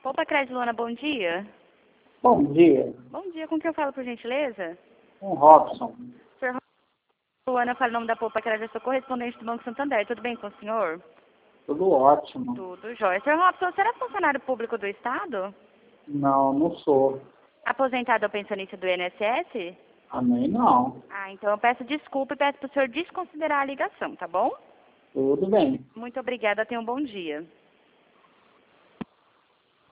Opa, Crédito Luana, bom dia. Bom dia, Bom dia, com quem eu falo, por gentileza? com Robson. Senhor Luana, eu falo o nome da Poupa Crédito, eu sou correspondente do Banco Santander. Tudo bem com o senhor? Tudo ótimo. Tudo jóia. Senhor Robson, você era funcionário público do Estado? Não, não sou. Aposentado ou pensionista do INSS? Também não. Ah, então eu peço desculpa e peço para o senhor desconsiderar a ligação, tá bom? Tudo bem. Muito obrigada, tenha um bom dia.